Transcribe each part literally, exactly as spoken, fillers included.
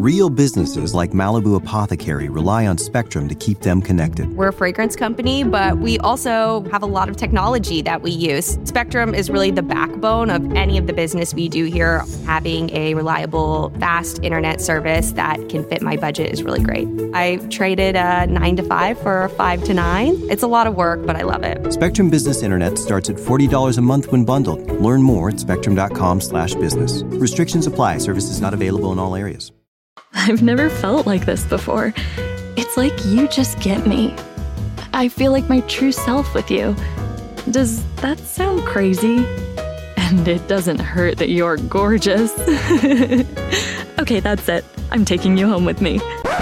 Real businesses like Malibu Apothecary rely on Spectrum to keep them connected. We're a fragrance company, but we also have a lot of technology that we use. Spectrum is really the backbone of any of the business we do here. Having a reliable, fast internet service that can fit my budget is really great. I traded a nine to five for a five to nine. It's a lot of work, but I love it. Spectrum Business Internet starts at forty dollars a month when bundled. Learn more at spectrum.com slash business. Restrictions apply. Services not available in all areas. I've never felt like this before. It's like you just get me. I feel like my true self with you. Does that sound crazy? And it doesn't hurt that you're gorgeous. Okay, that's it. I'm taking you home with me.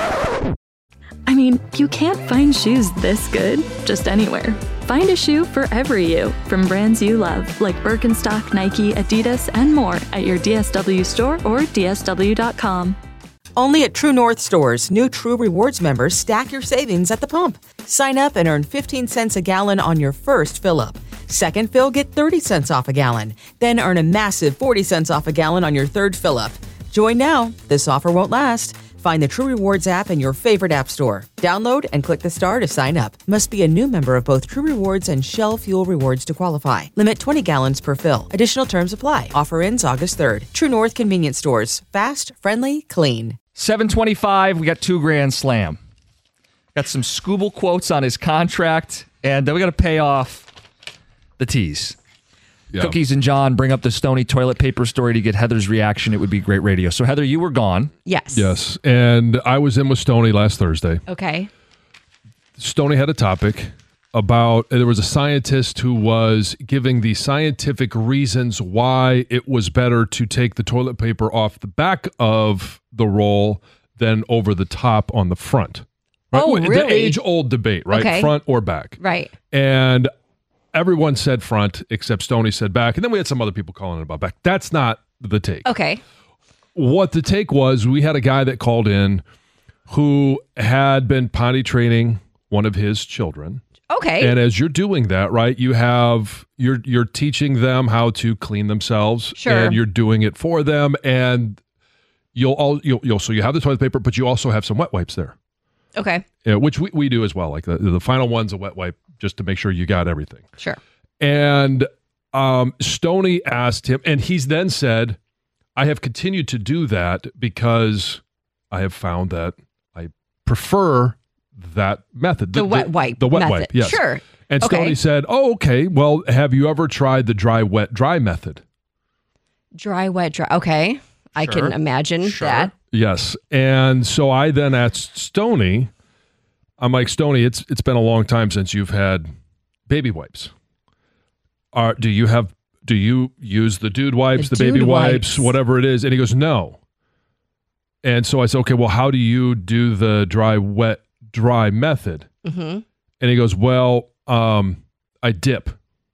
I mean, you can't find shoes this good just anywhere. Find a shoe for every you from brands you love, like Birkenstock, Nike, Adidas, and more at your D S W store or D S W dot com. Only at True North stores, new True Rewards members stack your savings at the pump. Sign up and earn fifteen cents a gallon on your first fill-up. Second fill, get thirty cents off a gallon. Then earn a massive forty cents off a gallon on your third fill-up. Join now. This offer won't last. Find the True Rewards app in your favorite app store. Download and click the star to sign up. Must be a new member of both True Rewards and Shell Fuel Rewards to qualify. Limit twenty gallons per fill. Additional terms apply. Offer ends August third. True North Convenience Stores. Fast, friendly, clean. seven twenty-five, we got two grand slam. Got some Scooble quotes on his contract, and then we got to pay off the teas. Yeah. Cookies and John bring up the Stoney toilet paper story to get Heather's reaction. It would be great radio. So, Heather, you were gone. Yes. Yes, and I was in with Stoney last Thursday. Okay. Stoney had a topic about, there was a scientist who was giving the scientific reasons why it was better to take the toilet paper off the back of the roll than over the top on the front. Right? Oh, really? The age-old debate, right? Okay. Front or back. Right. And everyone said front, except Stoney said back. And then we had some other people calling it about back. That's not the take. Okay. What the take was, we had a guy that called in who had been potty training one of his children. Okay. And as you're doing that, right, you have, you're you're teaching them how to clean themselves. Sure. And you're doing it for them. And you'll all, you'll, you'll so you have the toilet paper, but you also have some wet wipes there. Okay. Yeah, which we, we do as well. Like the, the final one's a wet wipe just to make sure you got everything. Sure. And um, Stoney asked him, and he's then said, I have continued to do that because I have found that I prefer that method. The, the wet wipe. The wet method. wipe, yes. Sure. And okay. Stoney said, oh, okay, well, have you ever tried the dry, wet, dry method? Dry, wet, dry. Okay. I Sure. can imagine Sure. that. Yes. And so I then asked Stoney, I'm like, Stoney, it's it's been a long time since you've had baby wipes. Are do you have do you use the dude wipes, the, The baby dude wipes, wipes. whatever it is? And he goes, no. And so I said, okay, well, how do you do the dry, wet, dry method? Mm-hmm. And he goes, well, um, I dip.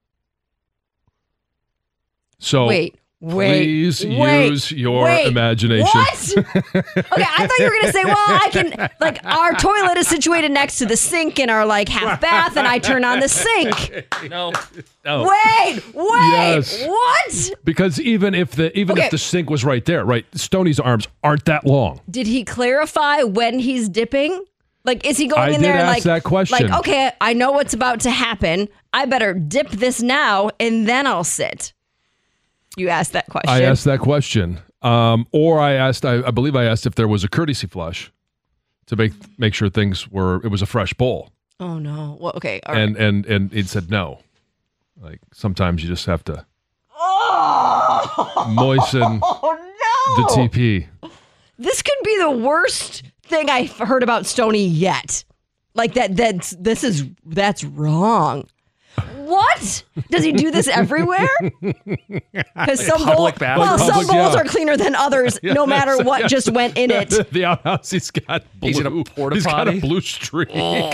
So Wait. Wait, please wait, use your wait, imagination. What? Okay, I thought you were going to say, well, I can, like, our toilet is situated next to the sink in our, like, half bath, and I turn on the sink. No. No. Wait, wait, Yes. what? Because even if the even Okay. if the sink was right there, right, Stoney's arms aren't that long. Did he clarify when he's dipping? Like, is he going I in did there and ask like, that question. like, okay, I know what's about to happen. I better dip this now, and then I'll sit. You asked that question. I asked that question, um, or I asked. I, I believe I asked if there was a courtesy flush to make make sure things were. It was a fresh bowl. Oh no. Well, okay. All and right. and and it said no. Like sometimes you just have to Oh, moisten oh no. the T P. This could be the worst thing I've heard about Stoney yet. Like that. That's this is that's wrong. What? Does he do this everywhere? Because some bowls, Public bathroom. well, some Public, bowls yeah. are cleaner than others, Yeah, no matter that's- what yeah. just went in it. The outhouse, he's got blue. He's in a porta he's got a potty? blue streak.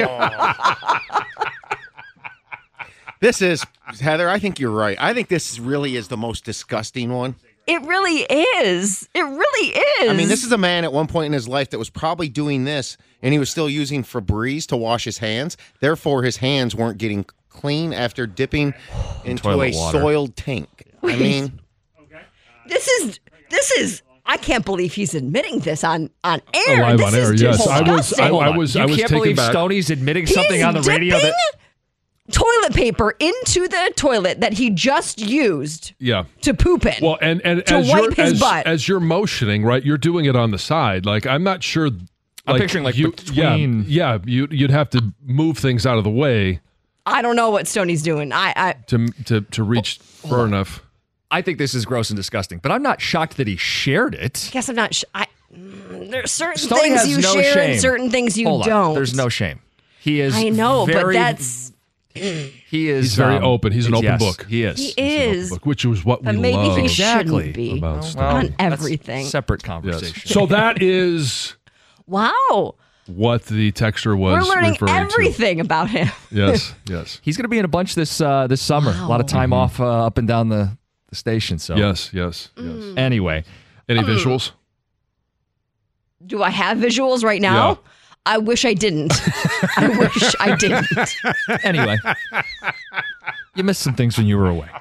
This is, Heather, I think you're right. I think this really is the most disgusting one. It really is. It really is. I mean, this is a man at one point in his life that was probably doing this, and he was still using Febreze to wash his hands. Therefore, his hands weren't getting clean after dipping into Toilet a water. soiled tank. I mean, This is this is I can't believe he's admitting this on, on air. Live this on air, is yes. disgusting. I was, I, I was, you I was can't taken believe back. Stoney's admitting something He's on the radio dipping that toilet paper into the toilet that he just used Yeah. to poop in. Well, and, and to as, wipe you're, his as, butt. as you're motioning, right, you're doing it on the side. Like, I'm not sure. I'm picturing, like, you, between- Yeah, yeah you, you'd have to move things out of the way I don't know what Stoney's doing. I, I to to, to reach far enough. I think this is gross and disgusting, but I'm not shocked that he shared it. guess I'm not. Sh- I, mm, there's certain Stoney things has you no share shame. and certain things you Hold on. don't. There's no shame. He is. I know, very, but that's he is. He's very um, open. He's an open yes, book. He is. he is. Book, which is what But we maybe love he Exactly. shouldn't be about Well, Stoney. on that's everything. Separate Yes. conversation. So that is Wow, what the texter was we're learning referring everything about him. to. Yes, yes, He's going to be in a bunch this uh, this summer. A lot of time off uh, up and down the, the station. So yes, yes, yes. Mm. anyway, Any visuals? Do I have visuals right now? Yeah. I wish I didn't. I wish I didn't. anyway, you missed some things when you were away.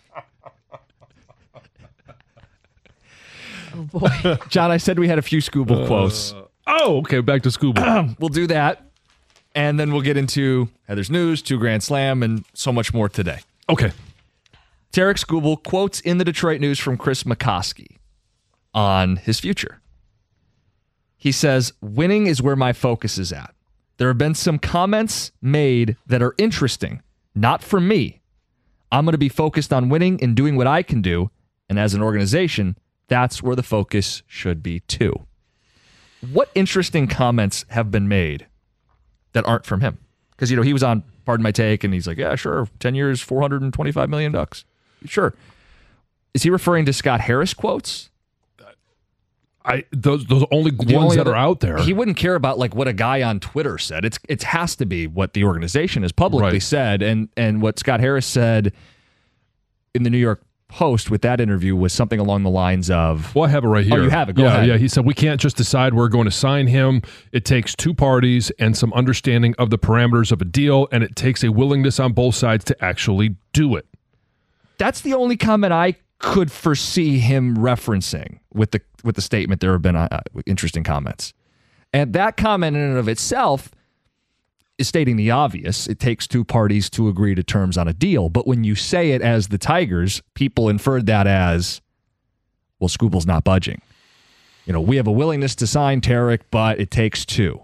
Oh boy. John, I said we had a few Scooble quotes. Oh, okay. Back to Scooble. We'll do that, and then we'll get into Heather's News, two Grand Slam, and so much more today. Okay. Tarek Scooble quotes in the Detroit News from Chris McCoskey on his future. He says, winning is where my focus is at. There have been some comments made that are interesting, not from me. I'm going to be focused on winning and doing what I can do. And as an organization, that's where the focus should be too. What interesting comments have been made that aren't from him? Because, you know, he was on Pardon My Take and he's like, yeah, sure. ten years, four hundred twenty-five million bucks. Sure. Is he referring to Scott Harris quotes? I those those only The ones only that other- are out there. He wouldn't care about like what a guy on Twitter said. It's it has to be what the organization has publicly Right. said, and and what Scott Harris said in the New York Post with that interview was something along the lines of, Well, I have it right here. Oh, you have it. Go yeah, ahead. Yeah, he said, we can't just decide we're going to sign him. It takes two parties and some understanding of the parameters of a deal, and it takes a willingness on both sides to actually do it. that's the only comment I could foresee him referencing with the with the statement. There have been uh, interesting comments, and that comment in and of itself is stating the obvious. It takes two parties to agree to terms on a deal. But when you say it as the Tigers, people inferred that as, well, Scooble's not budging. You know, we have a willingness to sign Tarek, but it takes two.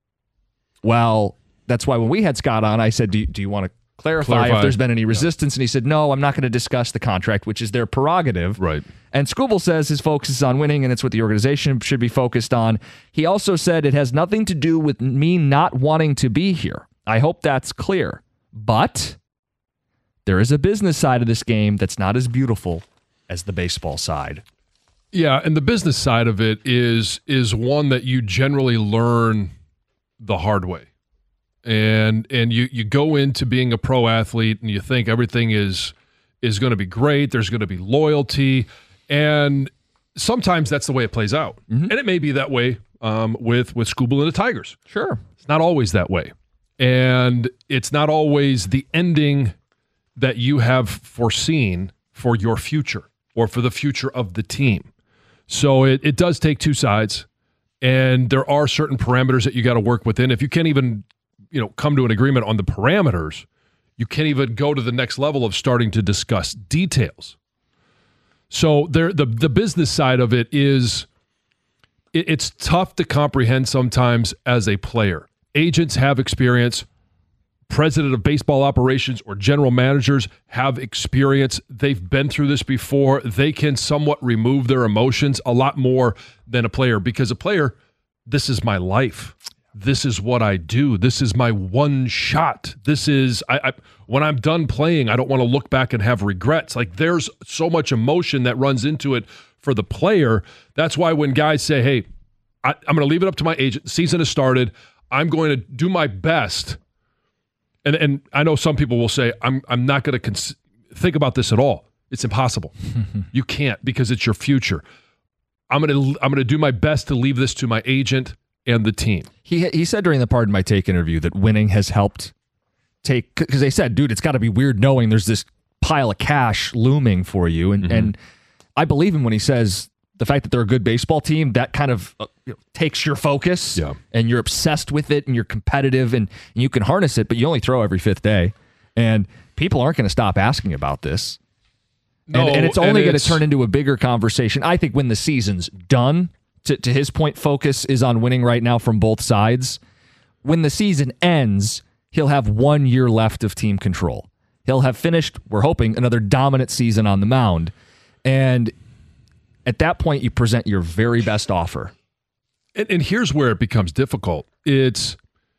Well, that's why when we had Scott on, I said, do you, do you want to clarify, Clarify. if there's been any resistance? And he said, no, I'm not going to discuss the contract, which is their prerogative. Right. And Scooble says his focus is on winning, and it's what the organization should be focused on. He also said it has nothing to do with me not wanting to be here. I hope that's clear. But there is a business side of this game that's not as beautiful as the baseball side. Yeah, and the business side of it is is one that you generally learn the hard way. And and you you go into being a pro athlete and you think everything is is going to be great, there's going to be loyalty, and sometimes that's the way it plays out. Mm-hmm. And it may be that way um, with with Scooble and the Tigers. Sure. It's not always that way. And it's not always the ending that you have foreseen for your future or for the future of the team. So it, it does take two sides, and there are certain parameters that you got to work within. If you can't even, you know, come to an agreement on the parameters, you can't even go to the next level of starting to discuss details. So there, the the business side of it is, it, it's tough to comprehend sometimes as a player. Agents have experience. President of baseball operations or general managers have experience. They've been through this before. They can somewhat remove their emotions a lot more than a player, because a player, this is my life. This is what I do. This is my one shot. This is, I, I when I'm done playing, I don't want to look back and have regrets. Like, there's so much emotion that runs into it for the player. That's why when guys say, hey, I, I'm going to leave it up to my agent. The season has started. I'm going to do my best. And and I know some people will say, I'm I'm not going to cons- think about this at all. It's impossible. You can't, because it's your future. I'm going to I'm going to do my best to leave this to my agent and the team. He he said during the Pardon My Take interview that winning has helped take, because they said, dude, it's got to be weird knowing there's this pile of cash looming for you. And, Mm-hmm. and I believe him when he says the fact that they're a good baseball team, that kind of uh, you know, takes your focus, yeah. and you're obsessed with it, and you're competitive, and, and you can harness it, but you only throw every fifth day. And people aren't going to stop asking about this. No, and, and it's only going to it's... turn into a bigger conversation. I think when the season's done, to, to his point, focus is on winning right now from both sides. When the season ends, he'll have one year left of team control. He'll have finished, we're hoping, another dominant season on the mound. And at that point, you present your very best offer. And, and here's where it becomes difficult. It's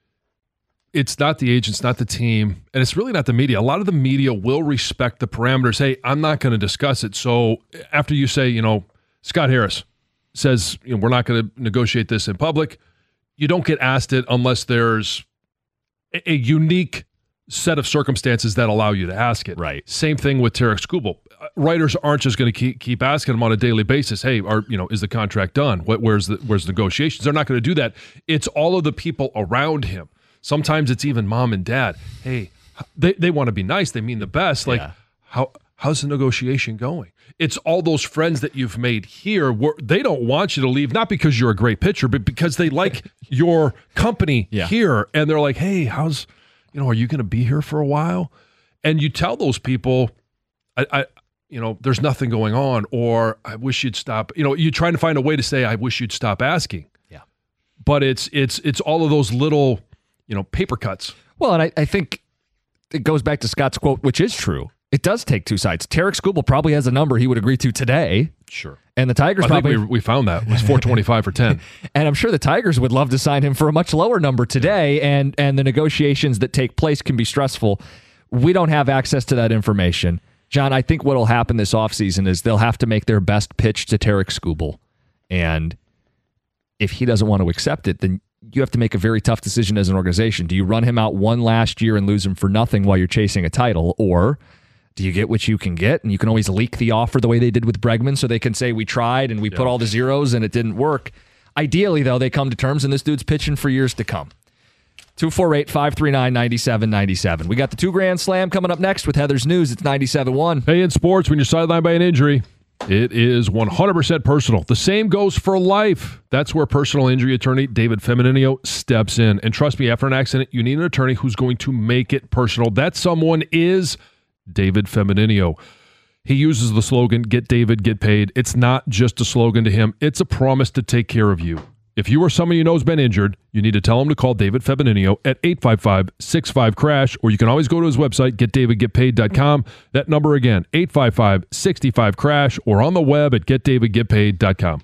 it's not the agents, not the team, and it's really not the media. A lot of the media will respect the parameters. Hey, I'm not going to discuss it. So after you say, you know, Scott Harris says, you know, we're not going to negotiate this in public, you don't get asked it unless there's a, a unique set of circumstances that allow you to ask it. Right. Same thing with Tarek Skubal. Writers aren't just going to keep keep asking him on a daily basis, hey, are you know, is the contract done? What where's the where's the negotiations? They're not going to do that. It's all of the people around him. Sometimes it's even mom and dad. Hey, they, they want to be nice. They mean the best. Like, yeah. how how's the negotiation going? It's all those friends that you've made here where they don't want you to leave, not because you're a great pitcher, but because they like your company yeah. here. And they're like, hey, how's, you know, are you going to be here for a while? And you tell those people, I, I you know, there's nothing going on, or I wish you'd stop. You know, you're trying to find a way to say, I wish you'd stop asking. Yeah. But it's it's it's all of those little, you know, paper cuts. Well, and I, I think it goes back to Scott's quote, which is true. It does take two sides. Tarek Skubal probably has a number he would agree to today. Sure. And the Tigers I probably... think we, we found that. It was four twenty-five for ten. And I'm sure the Tigers would love to sign him for a much lower number today, and, and the negotiations that take place can be stressful. We don't have access to that information. John, I think what will happen this offseason is they'll have to make their best pitch to Tarek Skubal. And if he doesn't want to accept it, then you have to make a very tough decision as an organization. Do you run him out one last year and lose him for nothing while you're chasing a title, or do you get what you can get? And you can always leak the offer the way they did with Bregman, so they can say we tried and we yeah. put all the zeros and it didn't work. Ideally, though, they come to terms and this dude's pitching for years to come. two four eight, five three nine, nine seven nine seven. We got the two Grand Slam coming up next with Heather's News. It's ninety-seven point one. Hey, in sports, when you're sidelined by an injury, it is one hundred percent personal. The same goes for life. That's where personal injury attorney David Feminino steps in. And trust me, after an accident, you need an attorney who's going to make it personal. That someone is David Feminino. He uses the slogan, get David, get paid. It's not just a slogan to him. It's a promise to take care of you. If you or someone you know has been injured, you need to tell him to call David Feminino at eight five five, six five, crash, or you can always go to his website, get david get paid dot com. That number again, eight five five, six five, crash, or on the web at get david get paid dot com.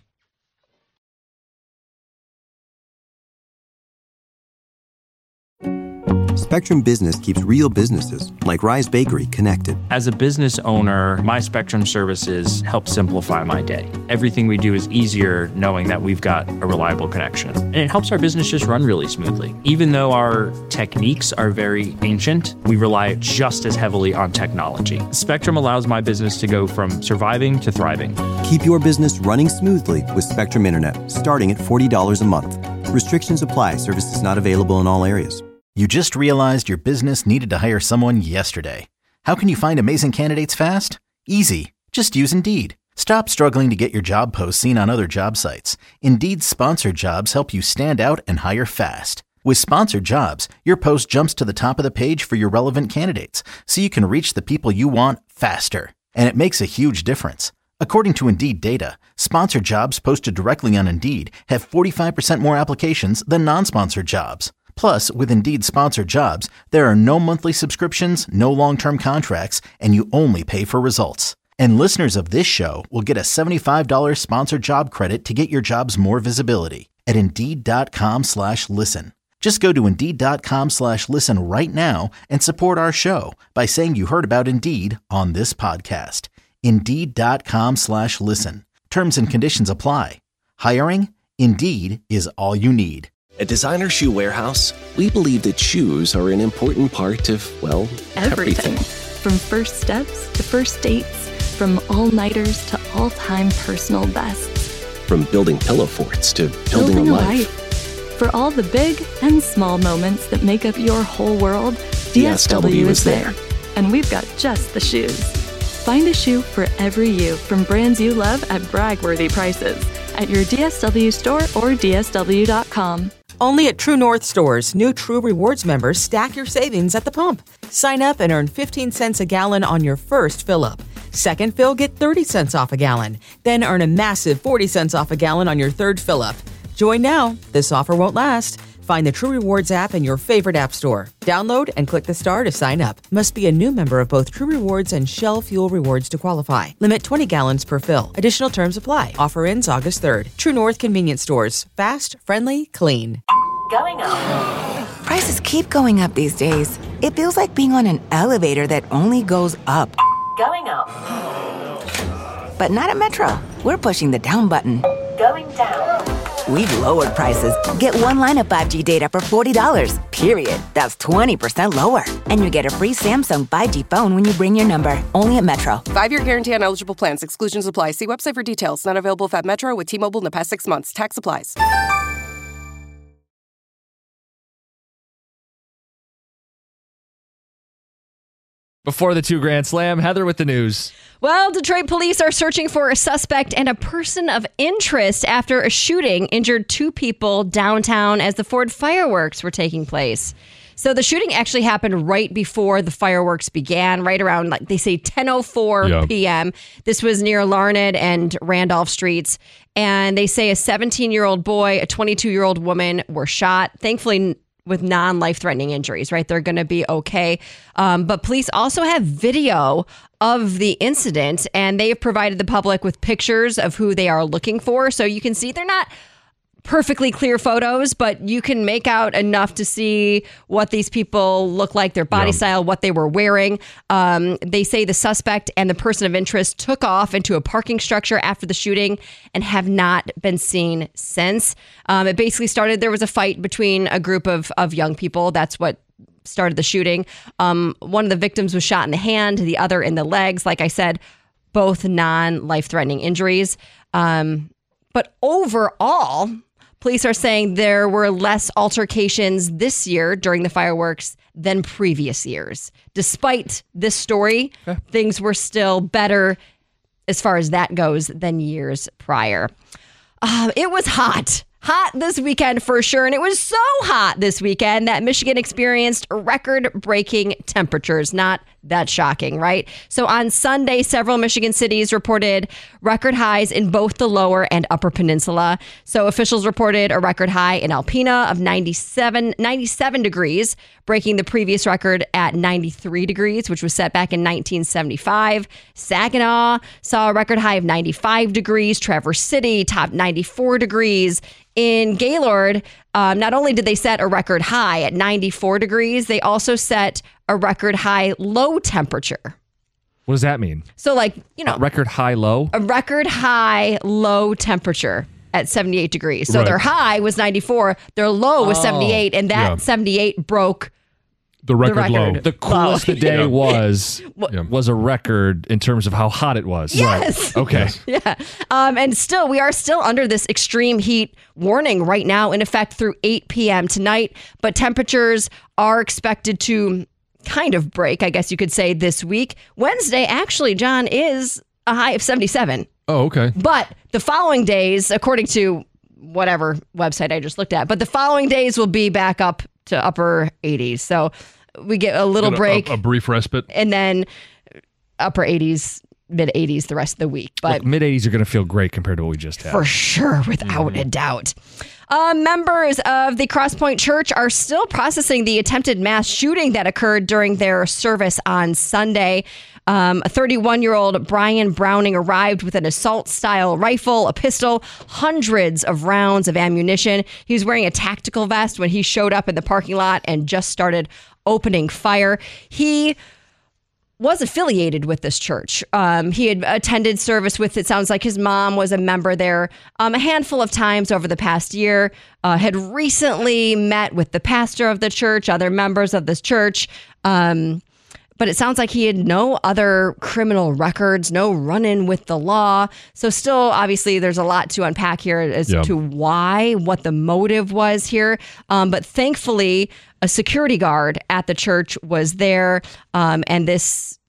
Spectrum Business keeps real businesses, like Rise Bakery, connected. As a business owner, my Spectrum services help simplify my day. Everything we do is easier knowing that we've got a reliable connection. And it helps our business just run really smoothly. Even though our techniques are very ancient, we rely just as heavily on technology. Spectrum allows my business to go from surviving to thriving. Keep your business running smoothly with Spectrum Internet, starting at forty dollars a month. Restrictions apply. Services not available in all areas. You just realized your business needed to hire someone yesterday. How can you find amazing candidates fast? Easy. Just use Indeed. Stop struggling to get your job posts seen on other job sites. Indeed's sponsored jobs help you stand out and hire fast. With sponsored jobs, your post jumps to the top of the page for your relevant candidates, so you can reach the people you want faster. And it makes a huge difference. According to Indeed data, sponsored jobs posted directly on Indeed have forty-five percent more applications than non-sponsored jobs. Plus, with Indeed sponsored jobs, there are no monthly subscriptions, no long-term contracts, and you only pay for results. And listeners of this show will get a seventy-five dollars sponsored job credit to get your jobs more visibility at Indeed.com slash listen. Just go to Indeed.com slash listen right now and support our show by saying you heard about Indeed on this podcast. Indeed.com slash listen. Terms and conditions apply. Hiring? Indeed is all you need. At Designer Shoe Warehouse, we believe that shoes are an important part of, well, everything. Everything. From first steps to first dates, from all-nighters to all-time personal bests. From building pillow forts to building, building a a life. life. For all the big and small moments that make up your whole world, D S W, D S W is there. And we've got just the shoes. Find a shoe for every you from brands you love at brag-worthy prices at your D S W store or D S W dot com. Only at True North stores, new True Rewards members stack your savings at the pump. Sign up and earn fifteen cents a gallon on your first fill-up. Second fill, get thirty cents off a gallon. Then earn a massive forty cents off a gallon on your third fill-up. Join now. This offer won't last. Find the True Rewards app in your favorite app store. Download and click the star to sign up. Must be a new member of both True Rewards and Shell Fuel Rewards to qualify. Limit twenty gallons per fill. Additional terms apply. Offer ends August third. True North Convenience Stores. Fast, friendly, clean. Going up. Prices keep going up these days. It feels like being on an elevator that only goes up. Going up. But not at Metro. We're pushing the down button. Going down. We've lowered prices. Get one line of five G data for forty dollars, period. That's twenty percent lower. And you get a free Samsung five G phone when you bring your number. Only at Metro. Five-year guarantee on eligible plans. Exclusions apply. See website for details. Not available if at Metro with T-Mobile in the past six months. Tax applies. Before the two Grand Slam, Heather with the news. Well, Detroit police are searching for a suspect and a person of interest after a shooting injured two people downtown as the Ford fireworks were taking place. So the shooting actually happened right before the fireworks began, right around, like they say, ten oh four Yeah. p.m. This was near Larned and Randolph Streets. And they say a seventeen-year-old boy, a twenty-two-year-old woman were shot. Thankfully, with non-life-threatening injuries, right? They're going to be okay. Um, but police also have video of the incident, and they have provided the public with pictures of who they are looking for. So you can see they're not perfectly clear photos, but you can make out enough to see what these people look like, their body Yeah. style, what they were wearing. Um, they say the suspect and the person of interest took off into a parking structure after the shooting and have not been seen since. Um, it basically started, there was a fight between a group of, of young people. That's what started the shooting. Um, one of the victims was shot in the hand, the other in the legs. Like I said, both non-life-threatening injuries. Um, but overall, police are saying there were less altercations this year during the fireworks than previous years. Despite this story, okay. things were still better as far as that goes than years prior. Um, it was hot. Hot this weekend for sure. And it was so hot this weekend that Michigan experienced record-breaking temperatures. Not that shocking, right? So on Sunday, several Michigan cities reported record highs in both the lower and upper peninsula. So officials reported a record high in Alpena of ninety-seven, ninety-seven degrees, breaking the previous record at ninety-three degrees, which was set back in nineteen seventy-five. Saginaw saw a record high of ninety-five degrees. Traverse City topped ninety-four degrees. In Gaylord, um, not only did they set a record high at ninety-four degrees, they also set a record high low temperature. What does that mean? So like, you know, Uh, record high low? a record high low temperature at seventy-eight degrees. So Right. their high was ninety-four, their low was Oh. seventy-eight, and that Yeah. seventy-eight broke The record, record. low. The coolest the day Yeah. was was a record in terms of how hot it was. Yes. Okay. Yeah. Um, and still, we are still under this extreme heat warning right now in effect through eight p.m. tonight. But temperatures are expected to kind of break, I guess you could say, this week. Wednesday, actually, John, is a high of seventy-seven. Oh, okay. But the following days, according to whatever website I just looked at, but the following days will be back up to upper eighties. So we get a little Get a- break. A, a brief respite. and then upper eighties, mid eighties the rest of the week. But Mid eighties are going to feel great compared to what we just had. for sure, without a doubt. Uh, members of the Crosspoint Church are still processing the attempted mass shooting that occurred during their service on Sunday. Um, a thirty-one-year-old Brian Browning arrived with an assault-style rifle, a pistol, hundreds of rounds of ammunition. He was wearing a tactical vest when he showed up in the parking lot and just started opening fire. He was affiliated with this church. Um, he had attended service with, it sounds like his mom was a member there um, a handful of times over the past year, uh, had recently met with the pastor of the church, other members of this church. Um, but it sounds like he had no other criminal records, no run-in with the law. So still, obviously, there's a lot to unpack here as Yeah. to why, what the motive was here. Um, but thankfully, a security guard at the church was there, um, and this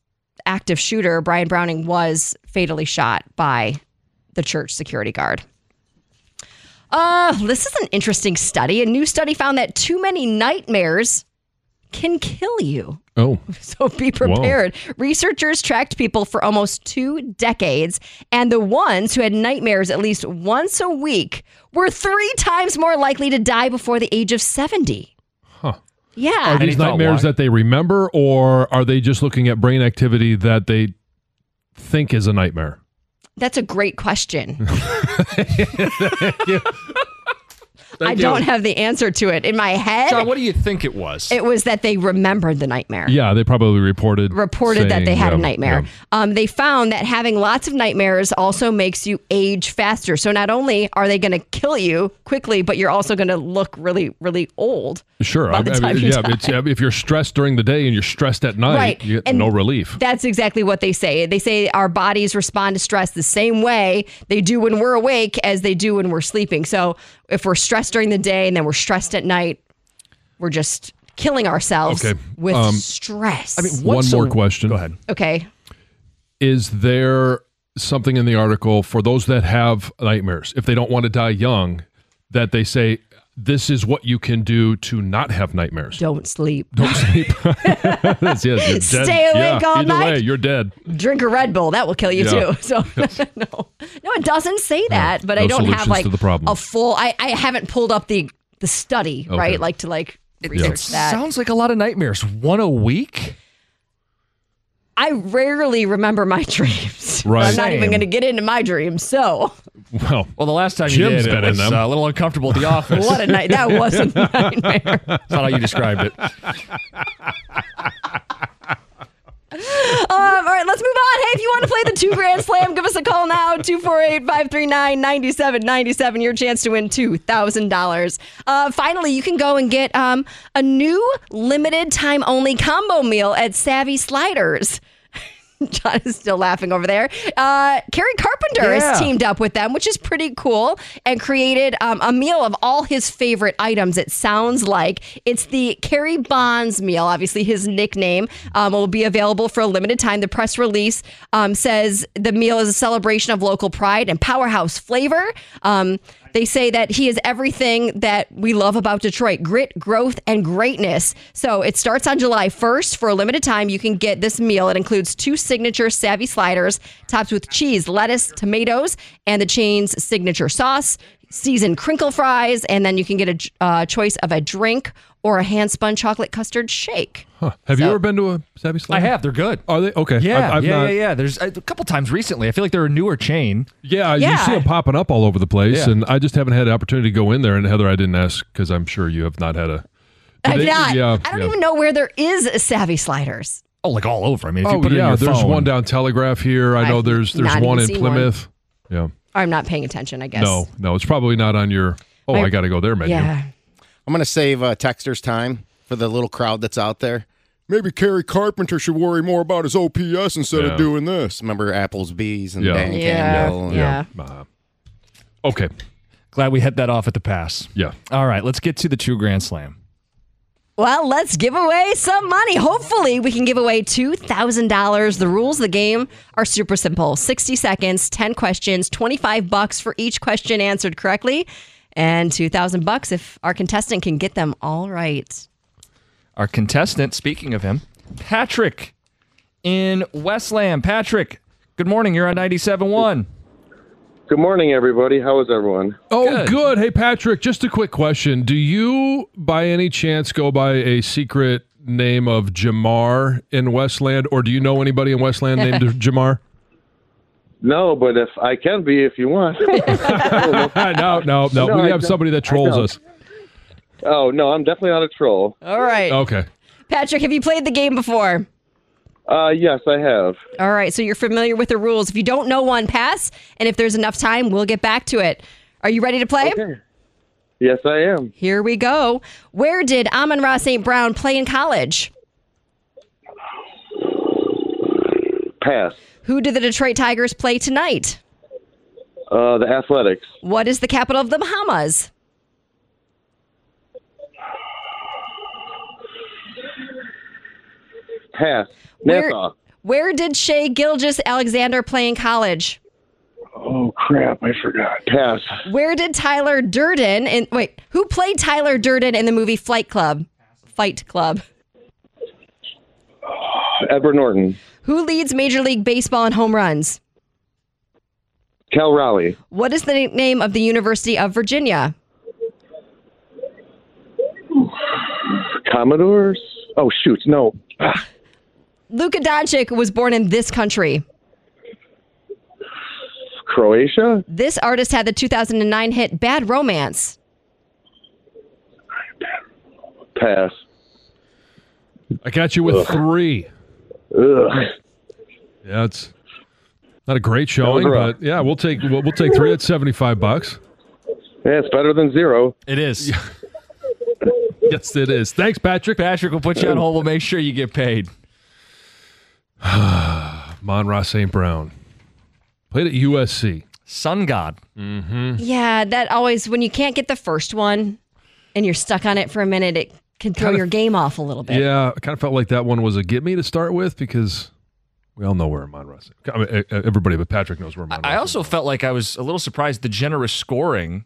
active shooter, Brian Browning, was fatally shot by the church security guard. Uh, this is an interesting study. A new study found that too many nightmares can kill you. Oh. So be prepared. Whoa. Researchers tracked people for almost two decades, and the ones who had nightmares at least once a week were three times more likely to die before the age of seventy. Huh. Yeah. Are these nightmares that they remember, or are they just looking at brain activity that they think is a nightmare? That's a great question. Thank you. I Thank don't you. have the answer to it. In my head, John, what do you think it was? it was that they remembered the nightmare. Yeah, they probably reported reported that saying, they had yeah, a nightmare. yeah. Um, they found that having lots of nightmares also makes you age faster. So not only are they going to kill you quickly, but you're also going to look really, really old. Sure. by the I mean, time you yeah, die. it's, yeah, if you're stressed during the day and you're stressed at night, Right. you get And no relief. That's exactly what they say. They say our bodies respond to stress the same way they do when we're awake as they do when we're sleeping. So if we're stressed during the day and then we're stressed at night, we're just killing ourselves Okay. with Um, stress. I mean, One what's more a- question. Go ahead. Okay. Is there something in the article for those that have nightmares, if they don't want to die young, that they say, this is what you can do to not have nightmares? Don't sleep. Don't sleep. Yes, you're dead. Stay awake yeah, all either night. way, you're dead. Drink a Red Bull. That will kill you Yeah. too. So no, no, it doesn't say that. But no I don't have solutions like to the problem. a full. I, I haven't pulled up the the study, Okay. right? Like to like research It that. sounds like a lot of nightmares. One a week? I rarely remember my dreams. Right. I'm not even Same. going to get into my dreams. So Well, Well, the last time you Jim's did, been it in was them. uh, a little uncomfortable at the office. what a night! That was a nightmare. That's not how you described it. Um, all right, let's move on. Hey, if you want to play the two grand slam, give us a call now, two four eight, five three nine, nine seven nine seven. Your chance to win two thousand dollars. Uh, finally, you can go and get um, a new limited time only combo meal at Savvy Sliders. John is still laughing over there. Uh, Carrie Carpenter Yeah. has teamed up with them, which is pretty cool, and created um, a meal of all his favorite items. It sounds like it's the Carrie Bonds meal, obviously his nickname. Um, will be available for a limited time. The press release um, says the meal is a celebration of local pride and powerhouse flavor. Um, They say that he is everything that we love about Detroit: grit, growth, and greatness. So it starts on July first. For a limited time, you can get this meal. It includes two signature Savvy Sliders topped with cheese, lettuce, tomatoes, and the chain's signature sauce, seasoned crinkle fries, and then you can get a uh, choice of a drink or a hand-spun chocolate custard shake. Huh. Have So- you ever been to a Savvy Slider? I have. They're good. Are they? Okay. Yeah, I've, I've yeah, not, yeah, yeah. There's a couple times recently. I feel like they're a newer chain. Yeah, Yeah. you see them popping up all over the place, Yeah. and I just haven't had the opportunity to go in there. And Heather, I didn't ask because I'm sure you have not had a. Do I've they- not. Yeah, I don't yeah. even know where there is a Savvy Sliders. Oh, like all over. I mean, if you Oh put it yeah, in your there's phone. one down Telegraph here. I know I've there's there's not one in even seen one. Plymouth. Yeah. I'm not paying attention, I guess. No, no, it's probably not on your. Oh, My- I got to go there menu. Yeah. I'm going to save uh, texters time for the little crowd that's out there. Maybe Kerry Carpenter should worry more about his O P S instead Yeah. of doing this. Remember Apple's Bees and Yeah. Dan Yeah. Campbell? Yeah. Uh, okay. Glad we hit that off at the pass. Yeah. All right, let's get to the two grand slam. Well, let's give away some money. Hopefully, we can give away two thousand dollars. The rules of the game are super simple. sixty seconds, ten questions, twenty-five bucks for each question answered correctly, and two thousand bucks if our contestant can get them all right. Our contestant, speaking of him, Patrick in Westland. Patrick, good morning. You're on ninety-seven point one. Good morning, everybody. How is everyone? Oh, Good. good. Hey, Patrick, just a quick question. Do you, by any chance, go by a secret name of Jamar in Westland, or do you know anybody in Westland named Jamar? No, but if I can be, if you want. no, no, no. No, we I have don't. somebody that I trolls don't. us. Oh, no, I'm definitely not a troll. All right. Okay. Patrick, have you played the game before? Uh, yes, I have. All right, so you're familiar with the rules. If you don't know one, pass, and if there's enough time, we'll get back to it. Are you ready to play? Okay. Yes, I am. Here we go. Where did Amon-Ra Saint Brown play in college? Pass. Who do the Detroit Tigers play tonight? Uh, the Athletics. What is the capital of the Bahamas? Pass. Where, Nassau. Where did Shea Gilgis Alexander play in college? Oh, crap. I forgot. Pass. Where did Tyler Durden, in, wait, who played Tyler Durden in the movie Flight Club? Fight Club. Edward Norton. Who leads Major League Baseball in home runs? Cal Raleigh. What is the name of the University of Virginia? Commodores? Oh, shoot. No. Ah. Luka Doncic was born in this country. Croatia? This artist had the two thousand nine hit Bad Romance. Pass. I got you with Ugh. three. Ugh. Yeah, it's not a great showing, but yeah, we'll take we'll, we'll take three at seventy-five bucks. Yeah, it's better than zero. It is. Yes, it is. Thanks, Patrick. Patrick will put you on hold. We'll make sure you get paid. Mon-Ra Saint Brown. Played at U S C. Sun God. Mm-hmm. Yeah, that always, when you can't get the first one and you're stuck on it for a minute, it can throw Kind of- your game off a little bit. Yeah, I kind of felt like that one was a get me to start with because we all know where Mon-Ra Saint. I mean, everybody but Patrick knows where Mon-Ra I also felt like I was a little surprised the generous scoring.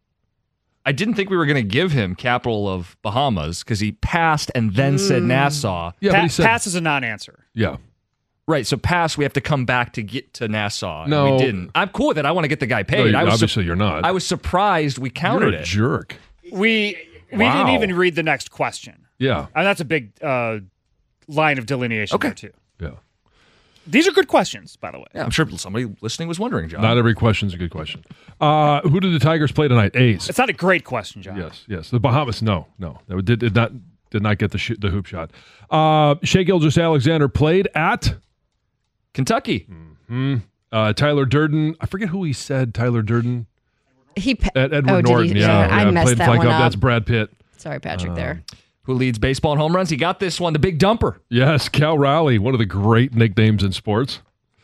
I didn't think we were going to give him capital of Bahamas because he passed and then said Nassau. Yeah, Pa- but he said pass is a non-answer. Yeah. Right, so pass, we have to come back to get to Nassau. and No. we didn't. I'm cool with it. I want to get the guy paid. No, you- I was obviously you're not. I was surprised we counted You're a it. jerk. We we Wow. didn't even read the next question. Yeah. And that's a big uh, line of delineation Okay. there, too. Yeah. These are good questions, by the way. Yeah, I'm sure somebody listening was wondering, John. Not every question's a good question. Uh, who did the Tigers play tonight? A's. It's not a great question, John. Yes, yes. The Bahamas, no, no. That did, did not did not get the sh- the hoop shot. Uh, Shea Gilgis Alexander played at Kentucky. Mm-hmm. Uh, Tyler Durden. I forget who he said. Tyler Durden. He pa- At Edward oh, did Norton. he- yeah, I yeah. messed Played that Flight one Club. up. That's Brad Pitt. Sorry, Patrick, Uh, there. Who leads baseball in home runs? He got this one, the big dumper. Yes, Cal Raleigh, one of the great nicknames in sports.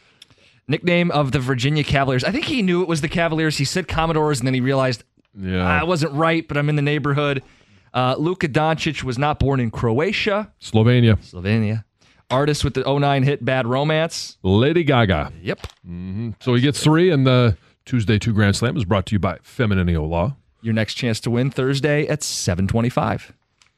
Nickname of the Virginia Cavaliers. I think he knew it was the Cavaliers. He said Commodores, and then he realized Yeah, I wasn't right, but I'm in the neighborhood. Uh, Luka Doncic was not born in Croatia. Slovenia. Slovenia. Artist with the oh nine hit Bad Romance. Lady Gaga. Yep. Mm-hmm. So he gets three, and the Tuesday Two Grand Slam is brought to you by Femininio Law. Your next chance to win Thursday at seven twenty-five.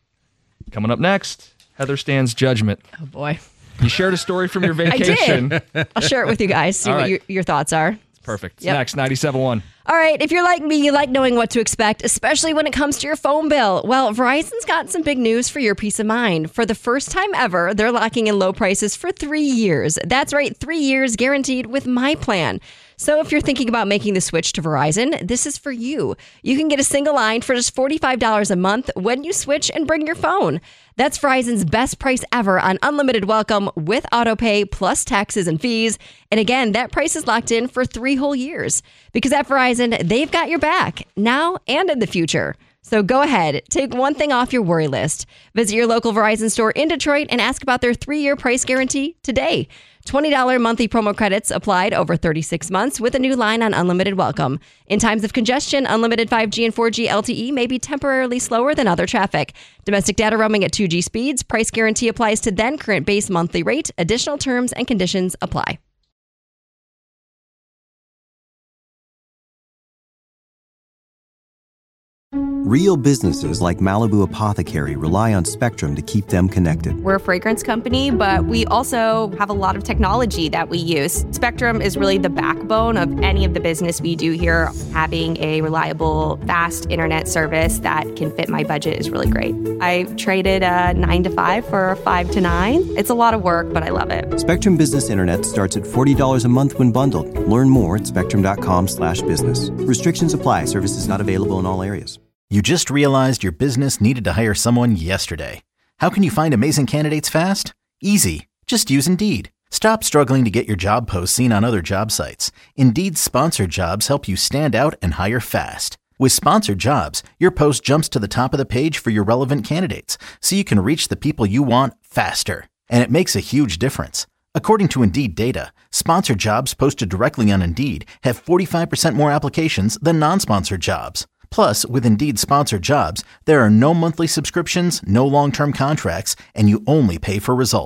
Coming up next, Heather Stan's Judgment. Oh, boy. You shared a story from your I vacation. did. I'll share it with you guys, see All what right. your, your thoughts are. Perfect. It's Yep. next, ninety-seven point one. All right, if you're like me, you like knowing what to expect, especially when it comes to your phone bill. Well, Verizon's got some big news for your peace of mind. For the first time ever, they're locking in low prices for three years. That's right, three years guaranteed with my plan. So if you're thinking about making the switch to Verizon, this is for you. You can get a single line for just forty-five dollars a month when you switch and bring your phone. That's Verizon's best price ever on unlimited welcome with autopay plus taxes and fees. And again, that price is locked in for three whole years. Because at Verizon, they've got your back now and in the future. So go ahead, take one thing off your worry list. Visit your local Verizon store in Detroit and ask about their three-year price guarantee today. twenty dollars monthly promo credits applied over thirty-six months with a new line on unlimited welcome. In times of congestion, unlimited five G and four G L T E may be temporarily slower than other traffic. Domestic data roaming at two G speeds. Price guarantee applies to then current base monthly rate. Additional terms and conditions apply. Real businesses like Malibu Apothecary rely on Spectrum to keep them connected. We're a fragrance company, but we also have a lot of technology that we use. Spectrum is really the backbone of any of the business we do here. Having a reliable, fast internet service that can fit my budget is really great. I traded a nine to five for a five to nine. It's a lot of work, but I love it. Spectrum Business Internet starts at forty dollars a month when bundled. Learn more at spectrum.com slash business. Restrictions apply. Services not available in all areas. You just realized your business needed to hire someone yesterday. How can you find amazing candidates fast? Easy. Just use Indeed. Stop struggling to get your job posts seen on other job sites. Indeed's sponsored jobs help you stand out and hire fast. With sponsored jobs, your post jumps to the top of the page for your relevant candidates, so you can reach the people you want faster. And it makes a huge difference. According to Indeed data, sponsored jobs posted directly on Indeed have forty-five percent more applications than non-sponsored jobs. Plus, with Indeed sponsored jobs, there are no monthly subscriptions, no long-term contracts, and you only pay for results.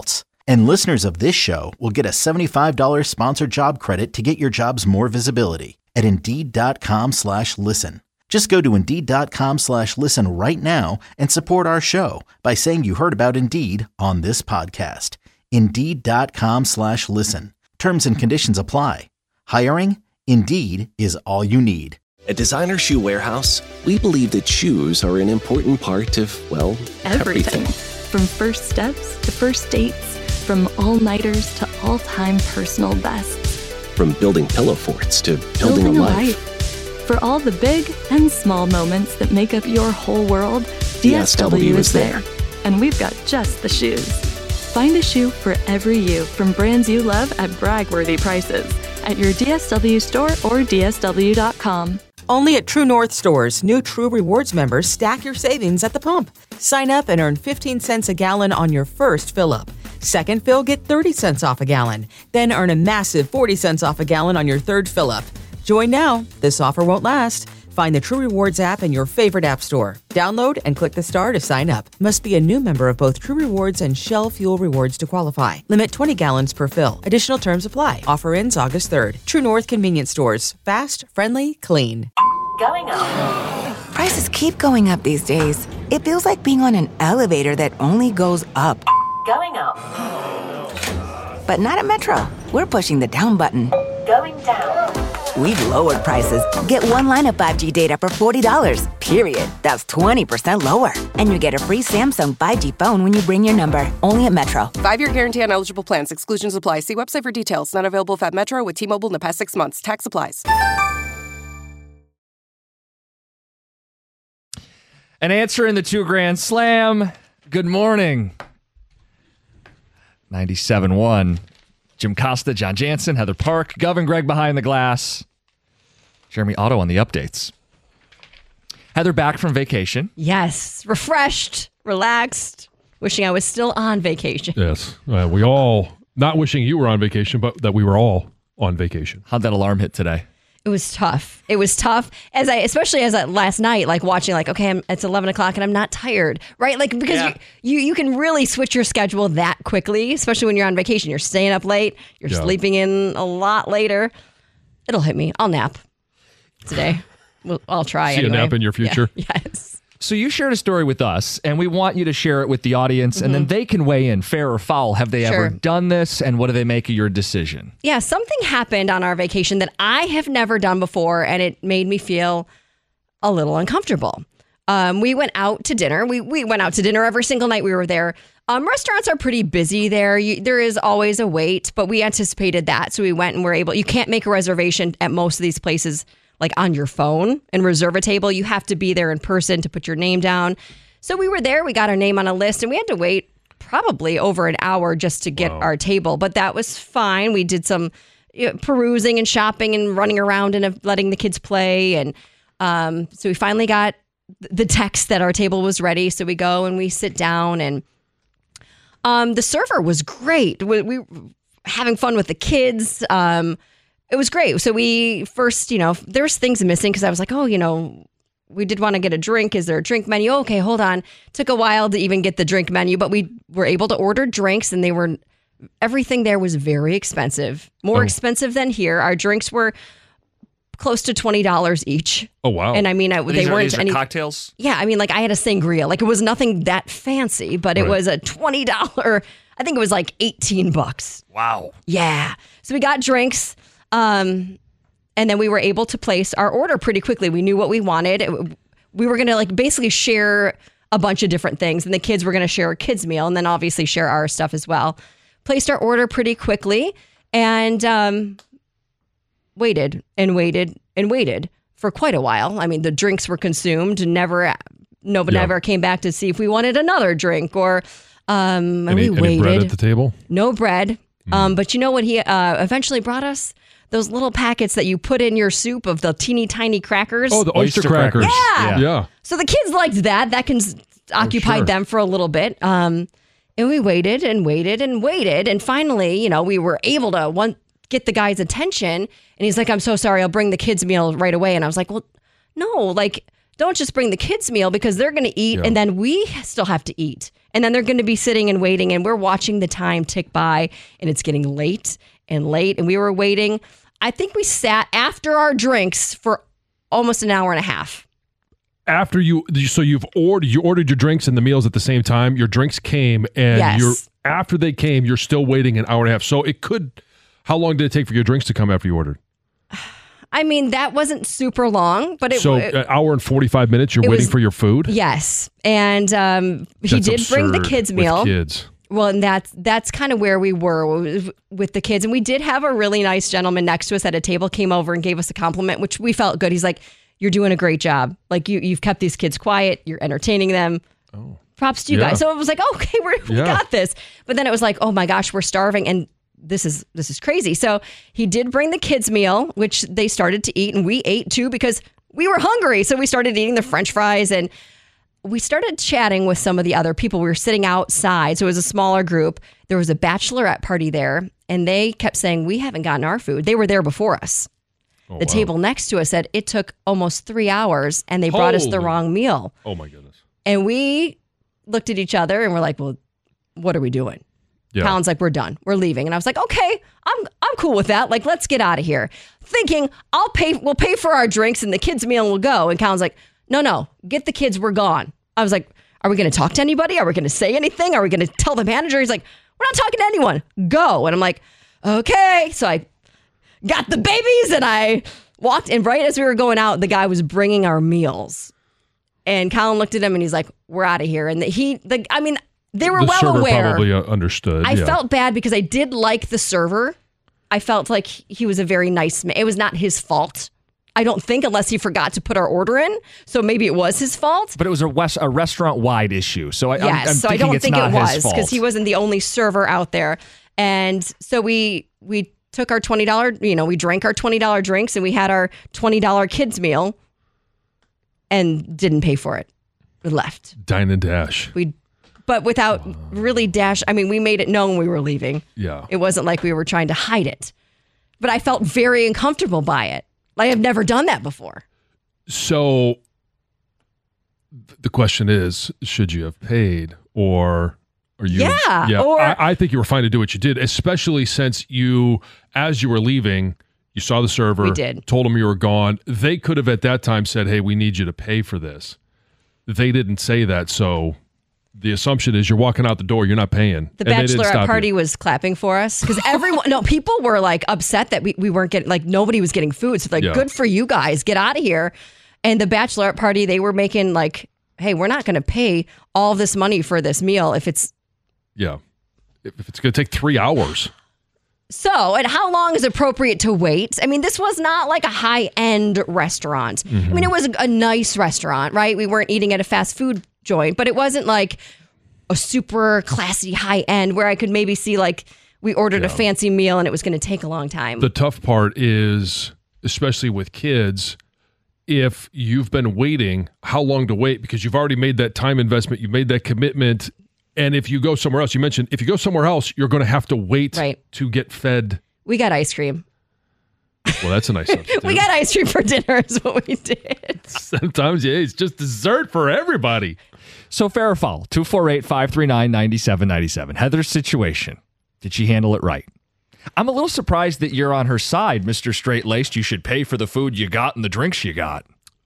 And listeners of this show will get a seventy-five dollars sponsored job credit to get your jobs more visibility at Indeed.com slash listen. Just go to Indeed.com slash listen right now and support our show by saying you heard about Indeed on this podcast. Indeed.com slash listen. Terms and conditions apply. Hiring? Indeed is all you need. At Designer Shoe Warehouse, we believe that shoes are an important part of, well, Everything. everything. From first steps to first dates, from all-nighters to all-time personal bests. From building pillow forts to building, Building a a life. For all the big and small moments that make up your whole world, D S W is there. And we've got just the shoes. Find a shoe for every you from brands you love at brag-worthy prices at your D S W store or D S W dot com. Only at True North stores, new True Rewards members stack your savings at the pump. Sign up and earn fifteen cents a gallon on your first fill-up. Second fill, get thirty cents off a gallon. Then earn a massive forty cents off a gallon on your third fill-up. Join now. This offer won't last. Find the True Rewards app in your favorite app store. Download and click the star to sign up. Must be a new member of both True Rewards and Shell Fuel Rewards to qualify. Limit twenty gallons per fill. Additional terms apply. Offer ends August third. True North Convenience Stores. Fast, friendly, clean. Going up. Prices keep going up these days. It feels like being on an elevator that only goes up. Going up. But not at Metro. We're pushing the down button. Going down. We've lowered prices. Get one line of five G data for forty dollars, period. That's twenty percent lower. And you get a free Samsung five G phone when you bring your number. Only at Metro. Five-year guarantee on eligible plans. Exclusions apply. See website for details. Not available if at Metro with T-Mobile in the past six months. Tax applies. An answer in the two grand slam. Good morning. ninety-seven one. Jim Costa, John Jansen, Heather Park, Gov and Greg behind the glass. Jeremy Otto on the updates. Heather back from vacation. Yes. Refreshed, relaxed, wishing I was still on vacation. Yes. Uh, we all, not wishing you were on vacation, but that we were all on vacation. How'd that alarm hit today? It was tough. It was tough as I, especially as I, last night, like watching, like, okay, I'm, it's eleven o'clock and I'm not tired, right? Like, because Yeah. you, you you can really switch your schedule that quickly, especially when you're on vacation. You're staying up late, you're Yeah. sleeping in a lot later. It'll hit me. I'll nap today. Well, I'll try. See anyway. a nap in your future? Yeah. Yes. So you shared a story with us, and we want you to share it with the audience, and then they can weigh in, fair or foul. Have they Sure. ever done this, and what do they make of your decision? Yeah, something happened on our vacation that I have never done before, and it made me feel a little uncomfortable. Um, we went out to dinner. We we went out to dinner every single night we were there. Um, restaurants are pretty busy there. You, there is always a wait, but we anticipated that, so we went and were able. You can't make a reservation at most of these places like on your phone and reserve a table. You have to be there in person to put your name down. So we were there. We got our name on a list, and we had to wait probably over an hour just to get Wow. our table, but that was fine. We did some you know, perusing and shopping and running around and uh, letting the kids play. And um, so we finally got the text that our table was ready. So we go and we sit down, and um, the server was great. We, we were having fun with the kids. Um, it was great. So we first, you know, there's things missing because I was like, oh, you know, we did want to get a drink. Is there a drink menu? Okay, hold on. Took a while to even get the drink menu, but we were able to order drinks, and they were, everything there was very expensive, more Oh. expensive than here. Our drinks were close to twenty dollars each. Oh, wow. And I mean, I, These they are, weren't these are any cocktails? Yeah, I mean, like I had a sangria. Like it was nothing that fancy, but it Right. was a twenty dollars, I think it was like eighteen bucks. Wow. Yeah. So we got drinks. Um, and then we were able to place our order pretty quickly. We knew what we wanted. It- we were going to like basically share a bunch of different things, and the kids were going to share a kids meal, and then obviously share our stuff as well. Placed our order pretty quickly, and um, waited and waited and waited for quite a while. I mean, the drinks were consumed. Never, nobody Yeah. ever came back to see if we wanted another drink, or um, and Any, we any waited. bread at the table? No bread. Um, but you know what he uh, eventually brought us? Those little packets that you put in your soup of the teeny tiny crackers. Oh, the oyster, Oyster crackers. crackers. Yeah. Yeah. So the kids liked that. That can occupied sure. them for a little bit. Um, and we waited and waited and waited. And finally, you know, we were able to one, get the guy's attention. And he's like, I'm so sorry. I'll bring the kids' meal right away. And I was like, well, no, like, don't just bring the kids' meal because they're going to eat Yeah. and then we still have to eat. And then they're going to be sitting and waiting and we're watching the time tick by and it's getting late and late. And we were waiting. I think we sat after our drinks for almost an hour and a half. After you, so you've ordered, you ordered your drinks and the meals at the same time. Your drinks came, and Yes. you're after they came, you're still waiting an hour and a half. So it could. How long did it take for your drinks to come after you ordered? I mean, that wasn't super long, but it so it- an hour and forty-five minutes. You're it waiting was- for your food. Yes. And um, he That's did bring the absurd kids' with meal. Kids. Well, and that's that's kind of where we were with- with the kids. And we did have a really nice gentleman next to us at a table came over and gave us a compliment, which we felt good. He's like, you're doing a great job. Like you, you've kept these kids quiet. You're entertaining them. Oh. Props to you Yeah. guys. So it was like, okay, we're, we Yeah. got this. But then it was like, oh my gosh, we're starving. And this is this is crazy. So he did bring the kids' meal, which they started to eat. And we ate too because we were hungry. So we started eating the French fries and we started chatting with some of the other people. We were sitting outside. So it was a smaller group. There was a bachelorette party there. And they kept saying, we haven't gotten our food. They were there before us. Oh, the wow. table next to us said it took almost three hours and they brought us the Holy- wrong meal. Oh my goodness. And we looked at each other and we're like, well, what are we doing? Yeah. Colin's like, we're done. We're leaving. And I was like, okay, I'm I'm cool with that. Like, let's get out of here. Thinking I'll pay, we'll pay for our drinks and the kids' meal and we'll go. And Colin's like, no, no, get the kids, we're gone. I was like, are we going to talk to anybody? Are we going to say anything? Are we going to tell the manager? He's like, we're not talking to anyone. Go. And I'm like, okay. So I got the babies and I walked, and right as we were going out, the guy was bringing our meals. And Colin looked at him and he's like, we're out of here. And the, he, the, I mean, they were the well server aware. probably uh, understood. I yeah. felt bad because I did like the server. I felt like he was a very nice man. It was not his fault. I don't think, unless he forgot to put our order in. So maybe it was his fault. But it was a, west, a restaurant-wide issue. So I, Yes, I'm, I'm so I thinking don't it's think not it his was fault. because he wasn't the only server out there. And so we we took our twenty dollars, you know, we drank our twenty dollars drinks and we had our twenty dollars kids meal and didn't pay for it. We left. Dine and dash. We, but without really dash. I mean, we made it known we were leaving. Yeah. It wasn't like we were trying to hide it. But I felt very uncomfortable by it. I have never done that before. So th- the question is, should you have paid, or are you? Yeah, Yeah. or- I, I think you were fine to do what you did, especially since you, as you were leaving, you saw the server. We did. Told them you were gone. They could have at that time said, "Hey, we need you to pay for this." They didn't say that, so the assumption is you're walking out the door, you're not paying. The and they didn't bachelorette stop party you. was clapping for us because everyone, no, people were like upset that we, we weren't getting, like nobody was getting food. So like, Yeah. good for you guys, get out of here. And the bachelorette party, they were making like, hey, we're not going to pay all this money for this meal if it's Yeah. If if it's going to take three hours. so. And how long is appropriate to wait? I mean, this was not like a high end restaurant. I mean, it was a, a nice restaurant, right? We weren't eating at a fast food joint, but it wasn't like a super classy high end where I could maybe see like we ordered a fancy meal and it was going to take a long time. The tough part is, especially with kids, if you've been waiting, how long to wait? Because you've already made that time investment, you've made that commitment. And if you go somewhere else, you mentioned if you go somewhere else, you're going to have to wait Right. to get fed. We got ice cream. Well, that's a nice substitute. We got ice cream for dinner is what we did. Sometimes, yeah, it's just dessert for everybody. So fair or foul, two four eight, five three nine, nine seven nine seven. Heather's situation. Did she handle it right? I'm a little surprised that you're on her side, Mister Straight-Laced. You should pay for the food you got and the drinks you got.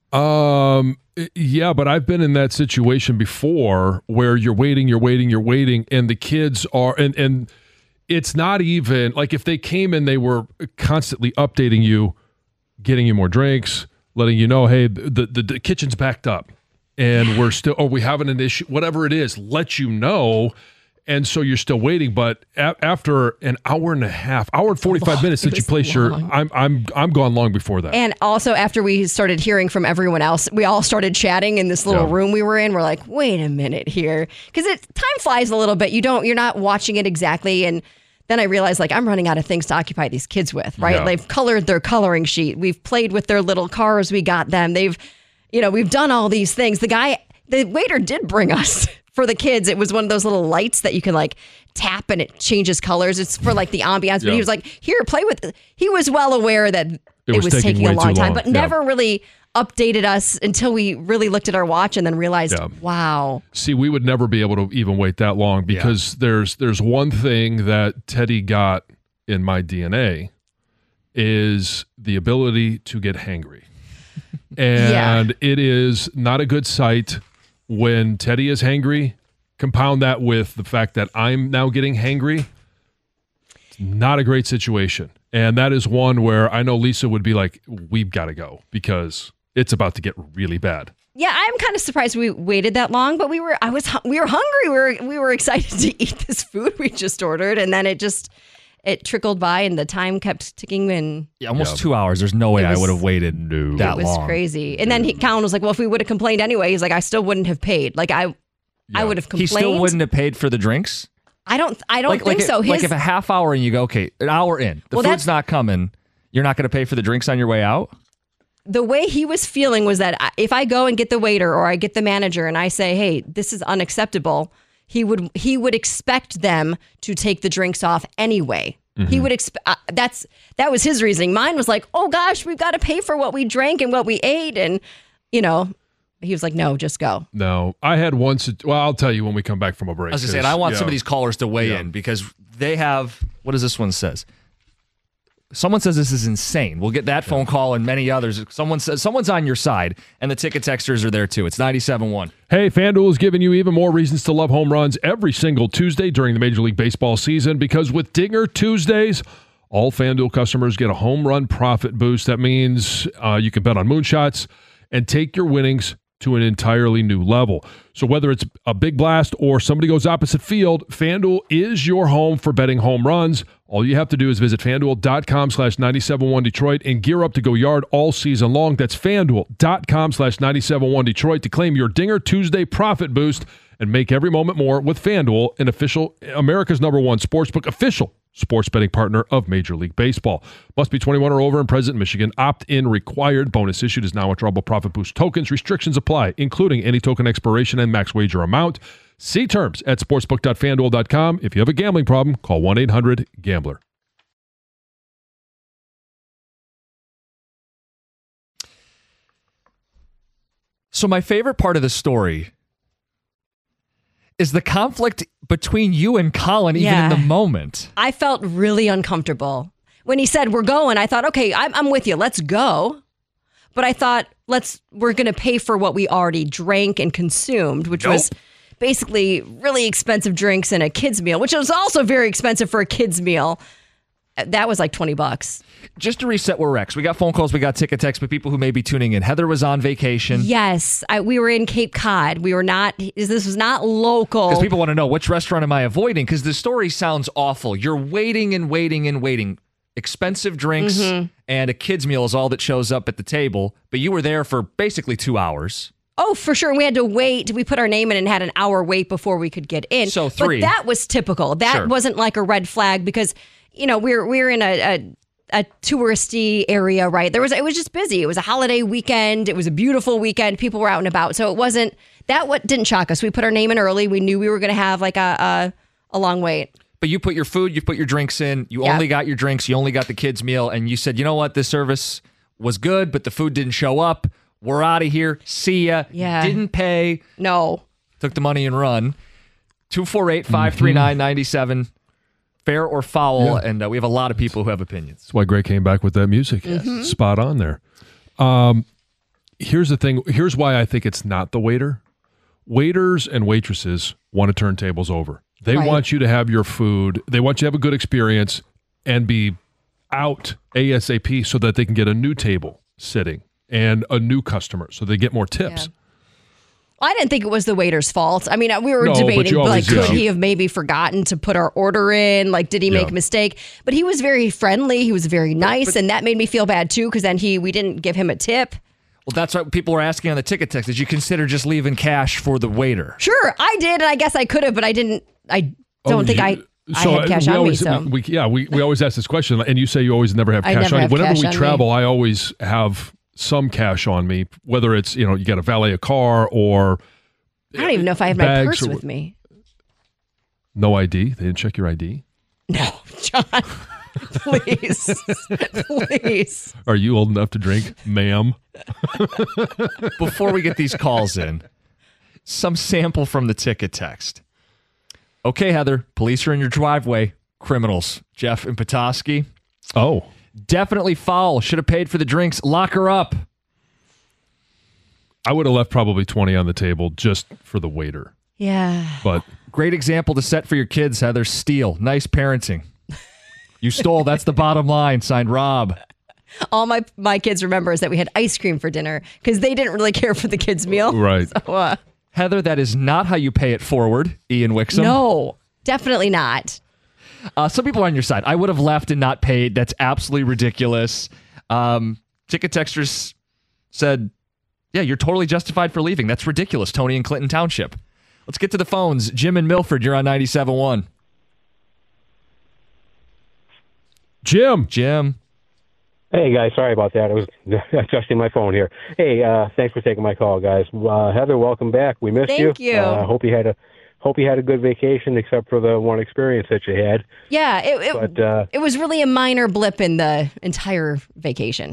Um, yeah, but I've been in that situation before where you're waiting, you're waiting, you're waiting, and the kids are, and, and it's not even like if they came and they were constantly updating you, getting you more drinks, letting you know, hey, the, the, the kitchen's backed up and we're still, or we having an issue, whatever it is, let you know. And so you're still waiting, but a- after an hour and a half, hour and forty-five minutes since you was place your, long. I'm I'm I'm gone long before that. And also after we started hearing from everyone else, we all started chatting in this little Yeah. room we were in. We're like, wait a minute here. Because it time flies a little bit. You don't, you're not watching it exactly. And then I realized like I'm running out of things to occupy these kids with, right? Yeah. They've colored their coloring sheet. We've played with their little cars we got them. They've, you know, we've done all these things. The guy, the waiter did bring us for the kids. It was one of those little lights that you can like tap and it changes colors. It's for like the ambiance. But Yeah. he was like, here, play with it. He was well aware that it, was was, taking taking, a way long too time, long. but Yeah. never really updated us until we really looked at our watch and then realized, Yeah. wow. See, we would never be able to even wait that long because there's there's one thing that Teddy got in my D N A is the ability to get hangry. And Yeah. it is not a good sight when Teddy is hangry. Compound that with the fact that I'm now getting hangry. It's not a great situation. And that is one where I know Lisa would be like, we've got to go because it's about to get really bad. Yeah, I'm kind of surprised we waited that long, but we were I was hu- we were hungry. We were we were excited to eat this food we just ordered, and then it just it trickled by, and the time kept ticking. And Yeah, almost two hours. There's no way It I was- would have waited that it was long. crazy. And then he, Colin was like, "Well, if we would have complained anyway," he's like, "I still wouldn't have paid. Like I, I would have He complained. still wouldn't have paid for the drinks? I don't. I don't like, think like so. If, His like if a half hour and you go, okay, an hour in, the Well, food's that's- not coming, you're not going to pay for the drinks on your way out? the way he was feeling was that I- if I go and get the waiter or I get the manager and I say, "Hey, this is unacceptable," he would he would expect them to take the drinks off anyway. He would expect uh, that's that was his reasoning. Mine was like, "Oh gosh, we've got to pay for what we drank and what we ate," and you know, he was like, "No, just go." No, I had one. sit- Well, I'll tell you when we come back from a break. I was going to say, and I want yeah. some of these callers to weigh Yeah. in because they have, what does this one says? Someone says this is insane. We'll get that phone call and many others. Someone says someone's on your side, and the ticket texters are there too. It's ninety-seven point one. Hey, FanDuel is giving you even more reasons to love home runs every single Tuesday during the Major League Baseball season because with Dinger Tuesdays, all FanDuel customers get a home run profit boost. That means uh, you can bet on moonshots and take your winnings to an entirely new level. So whether it's a big blast or somebody goes opposite field, FanDuel is your home for betting home runs. All you have to do is visit FanDuel.com slash 971 Detroit and gear up to go yard all season long. That's FanDuel.com slash 971 Detroit to claim your Dinger Tuesday profit boost and make every moment more with FanDuel, an official America's number one sportsbook, official sports betting partner of Major League Baseball. Must be twenty-one or over and present in Michigan. Opt-in required. Bonus issued is now withdrawable profit boost tokens. Restrictions apply, including any token expiration and max wager amount. See terms at sportsbook dot fan duel dot com. If you have a gambling problem, call one eight hundred gambler. So my favorite part of the story is the conflict between you and Colin, even Yeah. in the moment. I felt really uncomfortable when he said we're going. I thought, okay, I'm, I'm with you. Let's go. But I thought, let's we're going to pay for what we already drank and consumed, which Nope. was basically really expensive drinks and a kid's meal, which was also very expensive for a kid's meal. That was like twenty bucks. Just to reset where we're at, 'cause we got phone calls, we got ticket texts, but people who may be tuning in. Heather was on vacation. Yes, I, we were in Cape Cod. We were not. This was not local. Because people want to know, which restaurant am I avoiding? Because the story sounds awful. You're waiting and waiting and waiting. Expensive drinks Mhm. and a kid's meal is all that shows up at the table, but you were there for basically two hours. Oh, for sure. We had to wait. We put our name in and had an hour wait before we could get in. So three. But that was typical. That Sure. wasn't like a red flag because, you know, we're we're in a, a a touristy area, right? There was it was just busy. It was a holiday weekend. It was a beautiful weekend. People were out and about. So it wasn't that what didn't shock us. We put our name in early. We knew we were going to have like a, a a long wait. But you put your food, you put your drinks in, you Yeah. only got your drinks, you only got the kids' meal, and you said, you know what, this service was good, but the food didn't show up. We're out of here. See ya. Yeah. Didn't pay. No. Took the money and run. two four eight, five three nine, nine seven. Fair or foul. Yeah. And uh, we have a lot of people who have opinions. That's why Greg came back with that music. Mhm. Spot on there. Um, here's the thing. Here's why I think it's not the waiter. Waiters and waitresses want to turn tables over. They Right. want you to have your food. They want you to have a good experience and be out ASAP so that they can get a new table sitting and a new customer so they get more tips. I didn't think it was the waiter's fault. I mean, we were No, but debating, you like, always- could yeah. he have maybe forgotten to put our order in? Like, did he make Yeah. a mistake? But he was very friendly. He was very nice, and that made me feel bad too, because then he we didn't give him a tip. Well, that's what people were asking on the ticket text. Did you consider just leaving cash for the waiter? Sure, I did, and I guess I could have, but I didn't. I don't Oh, think you- I. I so had cash we on always, me, so we, we- yeah, we, we always ask this question, and you say you always never have I cash never on you. have Whenever cash we on me. travel, I always have some cash on me, whether it's, you know, you got to valet a car or I don't even know if I have my bags purse or- with me. no I D. They didn't check your I D. No, John. Please. Please. Are you old enough to drink, ma'am? Before we get these calls in, some sample from the ticket text. Okay, Heather, police are in your driveway. Criminals, Jeff and Petoskey. Oh. Definitely foul. Should have paid for the drinks. Lock her up. I would have left probably twenty on the table just for the waiter. Yeah. But great example to set for your kids, Heather. Steal. Nice parenting. You stole. That's the bottom line. Signed, Rob. All my my kids remember is that we had ice cream for dinner because they didn't really care for the kids' meal. Right. So, uh, Heather, that is not how you pay it forward. Ian Wixom. no, definitely not. Uh, some people are on your side. I would have left and not paid. That's absolutely ridiculous. Um, ticket texters said, yeah, you're totally justified for leaving. That's ridiculous, Tony in Clinton Township. Let's get to the phones. Jim in Milford, you're on ninety-seven point one. Jim. Jim. Hey, guys. Sorry about that. I was adjusting my phone here. Hey, uh, thanks for taking my call, guys. Uh, Heather, welcome back. We missed Thank you. you. Uh, hope you had a hope you had a good vacation, except for the one experience that you had. Yeah, it it, But, uh, it was really a minor blip in the entire vacation.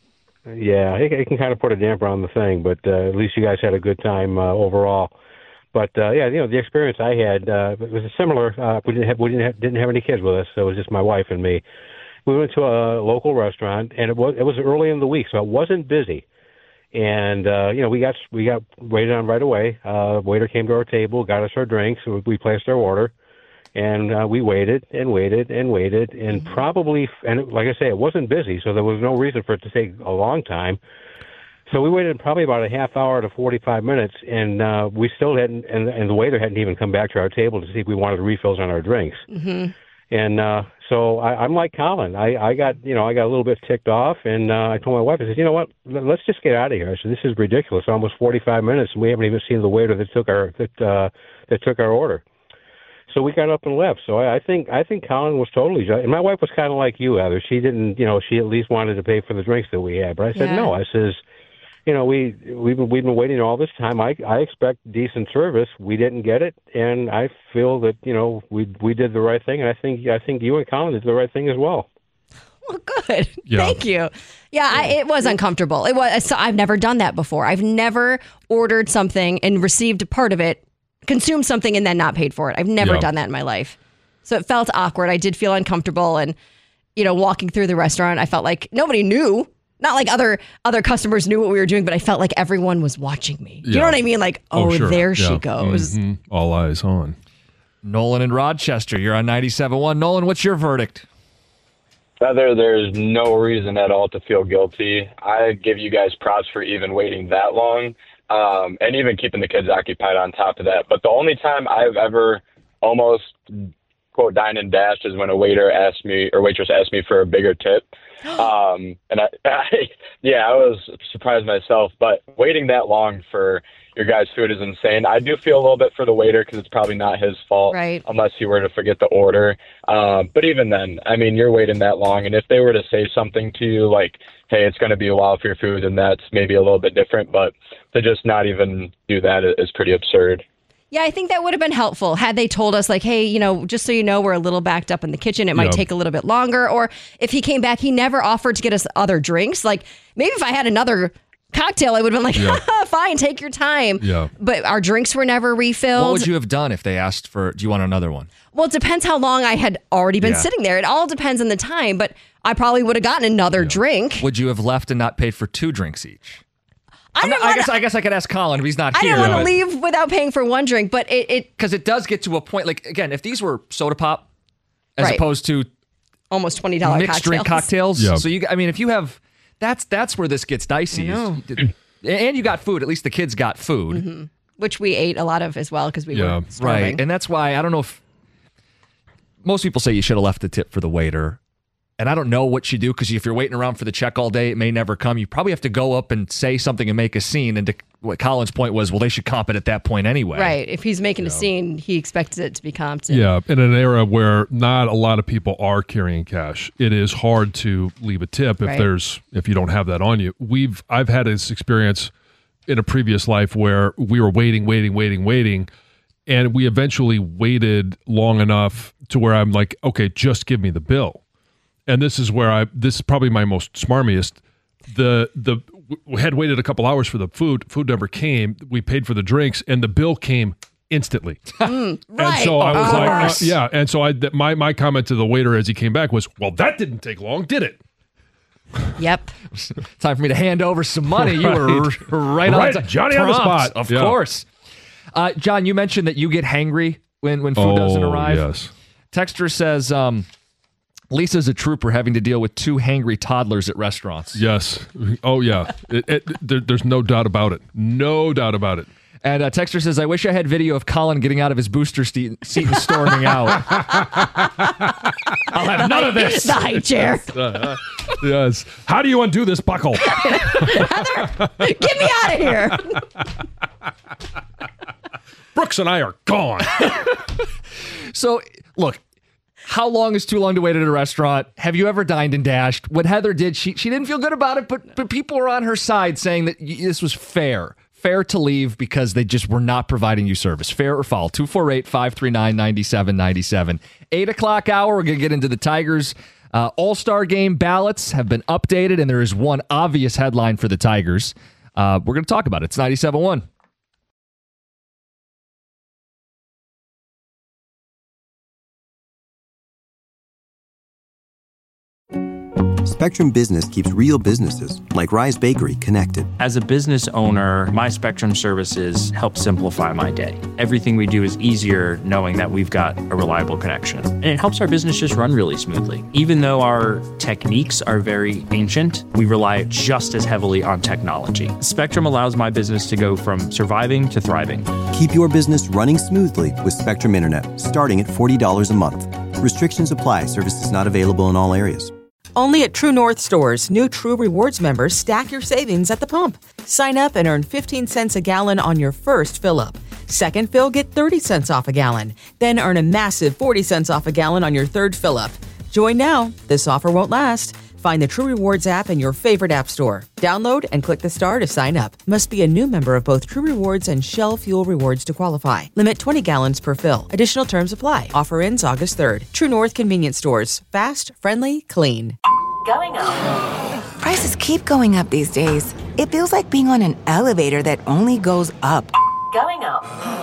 Yeah, it, it can kind of put a damper on the thing, but uh, at least you guys had a good time uh, overall. But uh, yeah, you know, the experience I had uh, it was similar. Uh, we didn't have we didn't have, didn't have any kids with us, so it was just my wife and me. We went to a local restaurant, and it was it was early in the week, so it wasn't busy. And uh, you know, we got we got waited on right away. Uh, waiter came to our table, got us our drinks, so we placed our order, and uh, we waited and waited and waited, and mm-hmm. probably and like I say, it wasn't busy, so there was no reason for it to take a long time. So we waited probably about a half hour to forty-five minutes, and uh, we still hadn't, and, and the waiter hadn't even come back to our table to see if we wanted refills on our drinks. Mm-hmm. And uh, so I, I'm like Colin. I, I got, you know, I got a little bit ticked off, and uh, I told my wife, I said, you know what, let's just get out of here. I said, this is ridiculous. Almost forty-five minutes, and we haven't even seen the waiter that took our that uh, that took our order. So we got up and left. So I, I think I think Colin was totally just, and my wife was kind of like you, Heather. She didn't, you know, she at least wanted to pay for the drinks that we had. But I said, Yeah. no. I says, you know, we we've been, we've been waiting all this time. I I expect decent service. We didn't get it, and I feel that, you know, we we did the right thing, and I think I think you and Colin did the right thing as well. Well, good. Yeah. Thank you. Yeah, I, it was uncomfortable. It was. So I've never done that before. I've never ordered something and received a part of it, consumed something, and then not paid for it. I've never Yeah. done that in my life. So it felt awkward. I did feel uncomfortable, and you know, walking through the restaurant, I felt like nobody knew. Not like other other customers knew what we were doing, but I felt like everyone was watching me. You Yeah. know what I mean? Like, oh, sure. there she Yeah. goes. Mhm. All eyes on. Nolan in Rochester, you're on ninety-seven point one. Nolan, what's your verdict? Heather, there's no reason at all to feel guilty. I give you guys props for even waiting that long, um, and even keeping the kids occupied on top of that. But the only time I've ever almost, quote, dined and dashed is when a waiter asked me, or waitress asked me for a bigger tip. Um, and I, I, yeah, I was surprised myself, but waiting that long for your guys' food is insane. I do feel a little bit for the waiter because it's probably not his fault, right? Unless he were to forget the order. Um, but even then, I mean, you're waiting that long, and if they were to say something to you like, hey, it's going to be a while for your food, then that's maybe a little bit different, but to just not even do that is pretty absurd. Yeah, I think that would have been helpful had they told us, like, hey, you know, just so you know, we're a little backed up in the kitchen. It might Yeah. take a little bit longer. Or if he came back, he never offered to get us other drinks. Like, maybe if I had another cocktail, I would have been like, Yeah. fine, take your time. Yeah. But our drinks were never refilled. What would you have done if they asked for, do you want another one? Well, it depends how long I had already been Yeah. sitting there. It all depends on the time, but I probably would have gotten another drink. Would you have left and not paid for two drinks each? I, I'm not- I guess I guess I could ask Colin if he's not I here. didn't want to leave without paying for one drink, but it, it because it does get to a point. Like again, if these were soda pop as Right. opposed to almost twenty dollars mixed drink cocktails, Yeah. so you, I mean, if you have, that's that's where this gets dicey. I is- and you got food. At least the kids got food. hmm Which we ate a lot of as well because we Yeah, were starving. right. And that's why I don't know if most people say you should have left the tip for the waiter. And I don't know what you do because if you're waiting around for the check all day, it may never come. You probably have to go up and say something and make a scene. And to, what Colin's point was, well, they should comp it at that point anyway. Right. If he's making a scene, he expects it to be comped. Yeah, in an era where not a lot of people are carrying cash, it is hard to leave a tip if Right. there's if you don't have that on you. We've I've had this experience in a previous life where we were waiting, waiting, waiting, waiting, and we eventually waited long enough to where I'm like, okay, just give me the bill. and this is where I this is probably my most smarmiest. The the we had waited a couple hours for the food. Food never came. We paid for the drinks, and the bill came instantly. Mm, right. And so I was Of like, uh, course. yeah. And so I th- my my comment to the waiter as he came back was, "Well, that didn't take long, did it?" Yep. Time for me to hand over some money. You were Right. r- right, Right, on t- Johnny on the prompt, spot. Of Yeah. course. Uh, John, you mentioned that you get hangry when, when food Oh, doesn't arrive. yes. Texter says, um, Lisa's a trooper having to deal with two hangry toddlers at restaurants. Yes. Oh, yeah. It, it, there, there's no doubt about it. No doubt about it. And uh, Texter says, I wish I had video of Colin getting out of his booster seat, seat and storming out. I'll have none of this. The high chair. Uh, yes. How do you undo this buckle? Get me out of here. Brooks and I are gone. So, look, how long is too long to wait at a restaurant? Have you ever dined and dashed? What Heather did, she she didn't feel good about it, but but people were on her side saying that y- this was fair. Fair to leave because they just were not providing you service. Fair or foul? two four eight, five three nine, nine seven nine seven. eight o'clock hour, we're going to get into the Tigers. Uh, All-Star game ballots have been updated, and there is one obvious headline for the Tigers. Uh, we're going to talk about it. It's ninety-seven point one. Spectrum Business keeps real businesses, like Rise Bakery, connected. As a business owner, my Spectrum services help simplify my day. Everything we do is easier knowing that we've got a reliable connection. And it helps our business just run really smoothly. Even though our techniques are very ancient, we rely just as heavily on technology. Spectrum allows my business to go from surviving to thriving. Keep your business running smoothly with Spectrum Internet, starting at forty dollars a month. Restrictions apply. Services not available in all areas. Only at True North stores, new True Rewards members stack your savings at the pump. Sign up and earn fifteen cents a gallon on your first fill-up. Second fill, get thirty cents off a gallon. Then earn a massive forty cents off a gallon on your third fill-up. Join now. This offer won't last. Find the True Rewards app in your favorite app store. Download and click the star to sign up. Must be a new member of both True Rewards and Shell Fuel Rewards to qualify. Limit twenty gallons per fill. Additional terms apply. Offer ends August third. True North Convenience Stores. Fast, friendly, clean. Going up. Prices keep going up these days. It feels like being on an elevator that only goes up. Going up.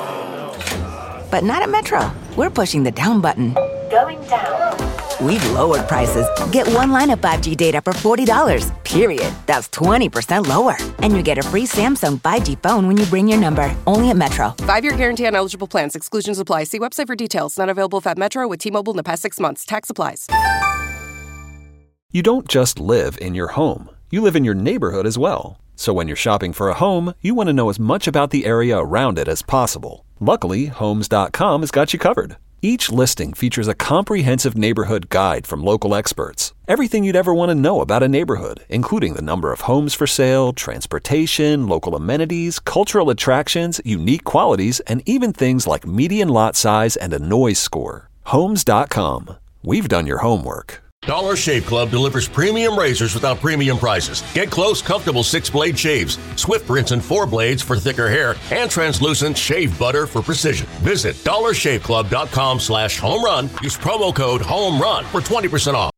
But not at Metro. We're pushing the down button. Going down. We've lowered prices. Get one line of five G data for forty dollars, period. That's twenty percent lower. And you get a free Samsung five G phone when you bring your number. Only at Metro. Five-year guarantee on eligible plans. Exclusions apply. See website for details. Not available if at Metro with T-Mobile in the past six months. Tax applies. You don't just live in your home. You live in your neighborhood as well. So when you're shopping for a home, you want to know as much about the area around it as possible. Luckily, Homes dot com has got you covered. Each listing features a comprehensive neighborhood guide from local experts. Everything you'd ever want to know about a neighborhood, including the number of homes for sale, transportation, local amenities, cultural attractions, unique qualities, and even things like median lot size and a noise score. Homes dot com. We've done your homework. Dollar Shave Club delivers premium razors without premium prices. Get close, comfortable six-blade shaves, swift rinse and four blades for thicker hair, and translucent shave butter for precision. Visit dollar shave club dot com slash home run. Use promo code HOME RUN for twenty percent off.